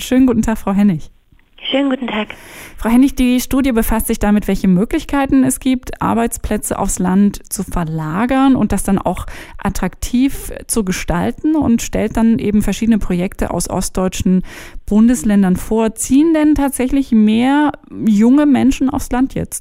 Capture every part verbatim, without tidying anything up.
Schönen guten Tag, Frau Hennig. Schönen guten Tag. Frau Hennig, die Studie befasst sich damit, welche Möglichkeiten es gibt, Arbeitsplätze aufs Land zu verlagern und das dann auch attraktiv zu gestalten und stellt dann eben verschiedene Projekte aus ostdeutschen Bundesländern vor. Ziehen denn tatsächlich mehr junge Menschen aufs Land jetzt?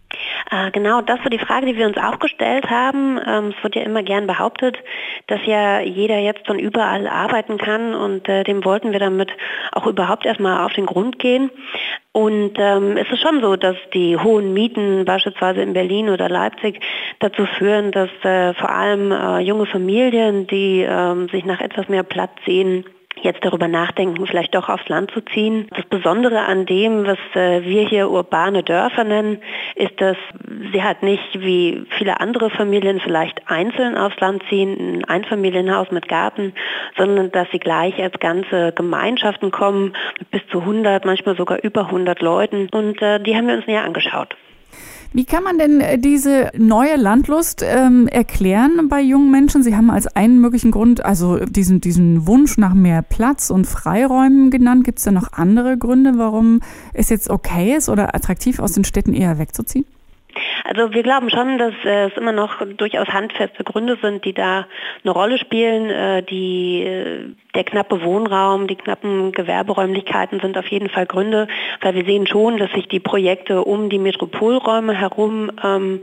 Äh, genau, das war die Frage, die wir uns auch gestellt haben. Ähm, es wird ja immer gern behauptet, dass ja jeder jetzt von überall arbeiten kann und äh, dem wollten wir damit auch überhaupt erstmal auf den Grund gehen. Und ähm, es ist schon so, dass die hohen Mieten beispielsweise in Berlin oder Leipzig dazu führen, dass äh, vor allem äh, junge Familien, die äh, sich nach etwas mehr Platz sehen, jetzt darüber nachdenken, vielleicht doch aufs Land zu ziehen. Das Besondere an dem, was äh, wir hier urbane Dörfer nennen, ist, dass sie halt nicht wie viele andere Familien vielleicht einzeln aufs Land ziehen, ein Einfamilienhaus mit Garten, sondern dass sie gleich als ganze Gemeinschaften kommen, mit bis zu hundert, manchmal sogar über hundert Leuten. Und äh, die haben wir uns näher angeschaut. Wie kann man denn diese neue Landlust ähm, erklären bei jungen Menschen? Sie haben als einen möglichen Grund also diesen, diesen Wunsch nach mehr Platz und Freiräumen genannt. Gibt es da noch andere Gründe, warum es jetzt okay ist oder attraktiv aus den Städten eher wegzuziehen? Also wir glauben schon, dass äh, es immer noch durchaus handfeste Gründe sind, die da eine Rolle spielen. Äh, die, äh, der knappe Wohnraum, die knappen Gewerberäumlichkeiten sind auf jeden Fall Gründe, weil wir sehen schon, dass sich die Projekte um die Metropolräume herum ähm,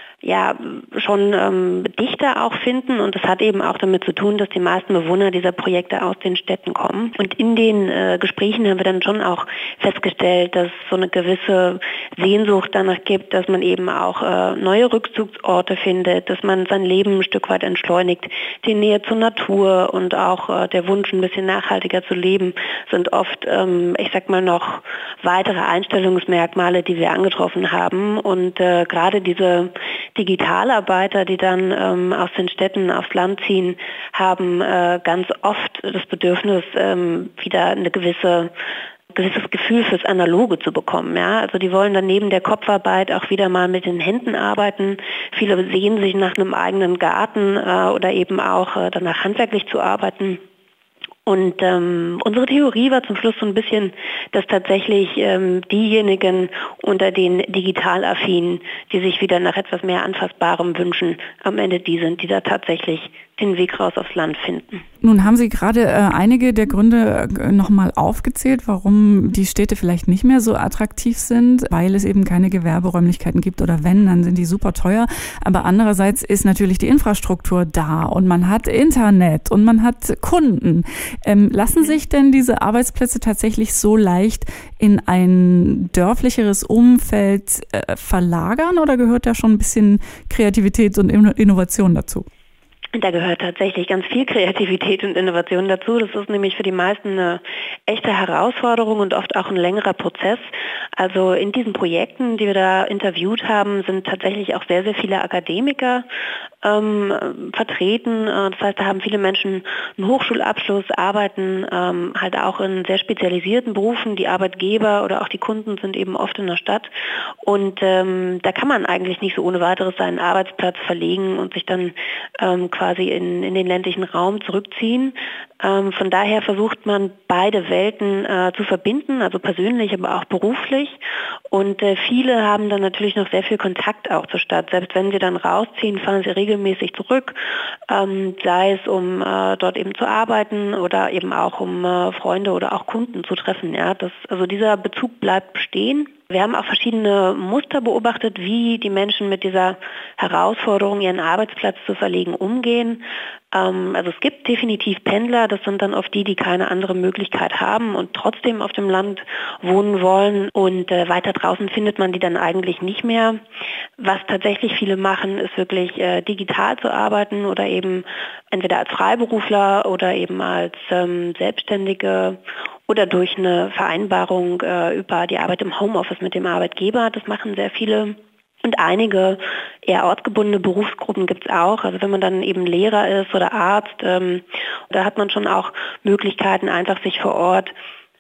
ja schon ähm, dichter auch finden und das hat eben auch damit zu tun, dass die meisten Bewohner dieser Projekte aus den Städten kommen. Und in den äh, Gesprächen haben wir dann schon auch festgestellt, dass es so eine gewisse Sehnsucht danach gibt, dass man eben auch äh, neue Rückzugsorte findet, dass man sein Leben ein Stück weit entschleunigt. Die Nähe zur Natur und auch äh, der Wunsch, ein bisschen nachhaltiger zu leben, sind oft, ähm, ich sag mal, noch weitere Einstellungsmerkmale, die wir angetroffen haben. Und äh, gerade diese Digitalarbeiter, die dann ähm, aus den Städten aufs Land ziehen, haben äh, ganz oft das Bedürfnis, ähm, wieder eine gewisse gewisses Gefühl fürs Analoge zu bekommen. Ja? Also die wollen dann neben der Kopfarbeit auch wieder mal mit den Händen arbeiten. Viele sehen sich nach einem eigenen Garten äh, oder eben auch äh, danach handwerklich zu arbeiten. Und ähm, unsere Theorie war zum Schluss so ein bisschen, dass tatsächlich ähm, diejenigen unter den Digitalaffinen, die sich wieder nach etwas mehr Anfassbarem wünschen, am Ende die sind, die da tatsächlich den Weg raus aufs Land finden. Nun haben Sie gerade äh, einige der Gründe äh, nochmal aufgezählt, warum die Städte vielleicht nicht mehr so attraktiv sind, weil es eben keine Gewerberäumlichkeiten gibt oder wenn, dann sind die super teuer. Aber andererseits ist natürlich die Infrastruktur da und man hat Internet und man hat Kunden. Ähm, lassen sich denn diese Arbeitsplätze tatsächlich so leicht in ein dörflicheres Umfeld äh, verlagern oder gehört da schon ein bisschen Kreativität und Innovation dazu? Da gehört tatsächlich ganz viel Kreativität und Innovation dazu. Das ist nämlich für die meisten eine echte Herausforderung und oft auch ein längerer Prozess. Also in diesen Projekten, die wir da interviewt haben, sind tatsächlich auch sehr, sehr viele Akademiker ähm, vertreten. Das heißt, da haben viele Menschen einen Hochschulabschluss, arbeiten ähm, halt auch in sehr spezialisierten Berufen. Die Arbeitgeber oder auch die Kunden sind eben oft in der Stadt. Und ähm, da kann man eigentlich nicht so ohne weiteres seinen Arbeitsplatz verlegen und sich dann ähm, quasi in, in den ländlichen Raum zurückziehen. Ähm, von daher versucht man beide Welten äh, zu verbinden, also persönlich, aber auch beruflich. Und äh, viele haben dann natürlich noch sehr viel Kontakt auch zur Stadt. Selbst wenn sie dann rausziehen, fahren sie regelmäßig zurück, ähm, sei es um äh, dort eben zu arbeiten oder eben auch um äh, Freunde oder auch Kunden zu treffen. Ja, das, also dieser Bezug bleibt bestehen. Wir haben auch verschiedene Muster beobachtet, wie die Menschen mit dieser Herausforderung, ihren Arbeitsplatz zu verlegen, umgehen. Ähm, also es gibt definitiv Pendler, das sind dann oft die, die keine andere Möglichkeit haben und trotzdem auf dem Land wohnen wollen. Und äh, weiter draußen findet man die dann eigentlich nicht mehr. Was tatsächlich viele machen, ist wirklich äh, digital zu arbeiten oder eben entweder als Freiberufler oder eben als ähm, Selbstständige oder durch eine Vereinbarung äh, über die Arbeit im Homeoffice mit dem Arbeitgeber. Das machen sehr viele. Und einige eher ortsgebundene Berufsgruppen gibt es auch. Also wenn man dann eben Lehrer ist oder Arzt, ähm, da hat man schon auch Möglichkeiten, einfach sich vor Ort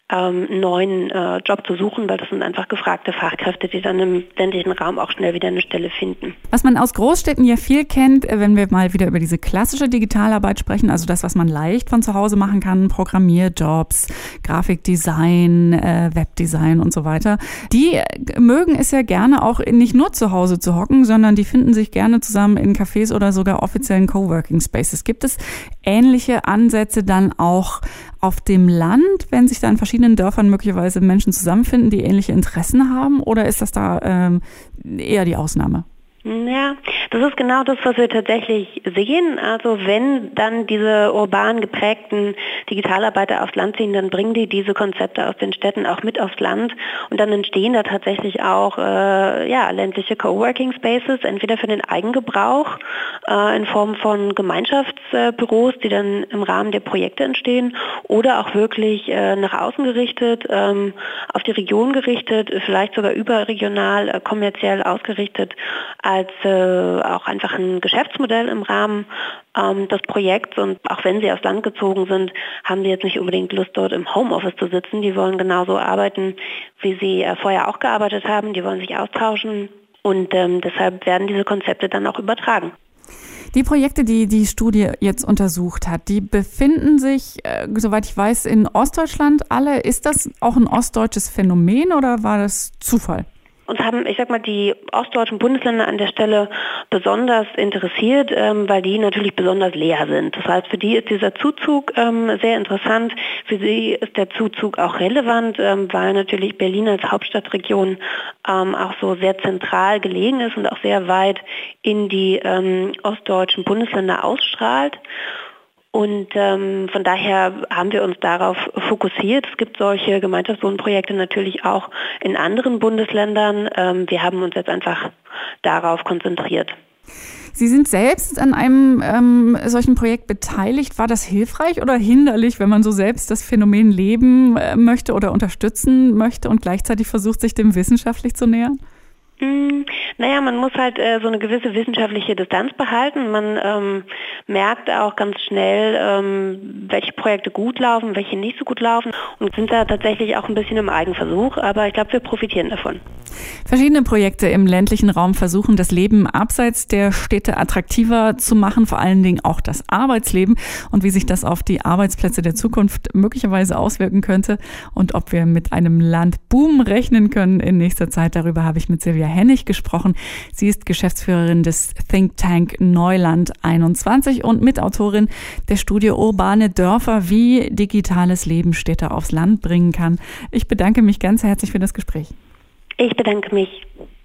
ähm, einen neuen äh, Job zu suchen, weil das sind einfach gefragte Fachkräfte, die dann im ländlichen Raum auch schnell wieder eine Stelle finden. Was man aus Großstädten ja viel kennt, wenn wir mal wieder über diese klassische Digitalarbeit sprechen, also das, was man leicht von zu Hause machen kann, Programmierjobs, Grafikdesign, äh, Webdesign und so weiter, die mögen es ja gerne auch nicht nur zu Hause zu hocken, sondern die finden sich gerne zusammen in Cafés oder sogar offiziellen Coworking Spaces. Gibt es ähnliche Ansätze dann auch auf dem Land, wenn sich da in verschiedenen Dörfern möglicherweise Menschen zusammenfinden, die ähnliche Interessen haben, oder ist das da ähm, eher die Ausnahme? Ja, das ist genau das, was wir tatsächlich sehen. Also wenn dann diese urban geprägten Digitalarbeiter aufs Land ziehen, dann bringen die diese Konzepte aus den Städten auch mit aufs Land und dann entstehen da tatsächlich auch äh, ja, ländliche Coworking Spaces, entweder für den Eigengebrauch äh, in Form von Gemeinschaftsbüros, die dann im Rahmen der Projekte entstehen, oder auch wirklich äh, nach außen gerichtet, ähm, auf die Region gerichtet, vielleicht sogar überregional, äh, kommerziell ausgerichtet, als äh, auch einfach ein Geschäftsmodell im Rahmen ähm, des Projekts. Und auch wenn sie aufs Land gezogen sind, haben sie jetzt nicht unbedingt Lust, dort im Homeoffice zu sitzen. Die wollen genauso arbeiten, wie sie äh, vorher auch gearbeitet haben. Die wollen sich austauschen und ähm, deshalb werden diese Konzepte dann auch übertragen. Die Projekte, die die Studie jetzt untersucht hat, die befinden sich, äh, soweit ich weiß, in Ostdeutschland alle. Ist das auch ein ostdeutsches Phänomen oder war das Zufall? Uns haben, ich sag mal, die ostdeutschen Bundesländer an der Stelle besonders interessiert, ähm, weil die natürlich besonders leer sind. Das heißt, für die ist dieser Zuzug ähm, sehr interessant. Für sie ist der Zuzug auch relevant, ähm, weil natürlich Berlin als Hauptstadtregion ähm, auch so sehr zentral gelegen ist und auch sehr weit in die ähm, ostdeutschen Bundesländer ausstrahlt. Und ähm, von daher haben wir uns darauf fokussiert. Es gibt solche Gemeinschaftswohnprojekte natürlich auch in anderen Bundesländern. Ähm, wir haben uns jetzt einfach darauf konzentriert. Sie sind selbst an einem ähm, solchen Projekt beteiligt. War das hilfreich oder hinderlich, wenn man so selbst das Phänomen leben äh, möchte oder unterstützen möchte und gleichzeitig versucht, sich dem wissenschaftlich zu nähern? Mm, naja, man muss halt äh, so eine gewisse wissenschaftliche Distanz behalten. Man ähm, merkt auch ganz schnell, ähm, welche Projekte gut laufen, welche nicht so gut laufen und sind da tatsächlich auch ein bisschen im Eigenversuch, aber ich glaube, wir profitieren davon. Verschiedene Projekte im ländlichen Raum versuchen, das Leben abseits der Städte attraktiver zu machen, vor allen Dingen auch das Arbeitsleben und wie sich das auf die Arbeitsplätze der Zukunft möglicherweise auswirken könnte und ob wir mit einem Landboom rechnen können in nächster Zeit. Darüber habe ich mit Silvia Hennig gesprochen. Sie ist Geschäftsführerin des Think Tank Neuland einundzwanzig und Mitautorin der Studie Urbane Dörfer, wie digitales Leben Städte aufs Land bringen kann. Ich bedanke mich ganz herzlich für das Gespräch. Ich bedanke mich.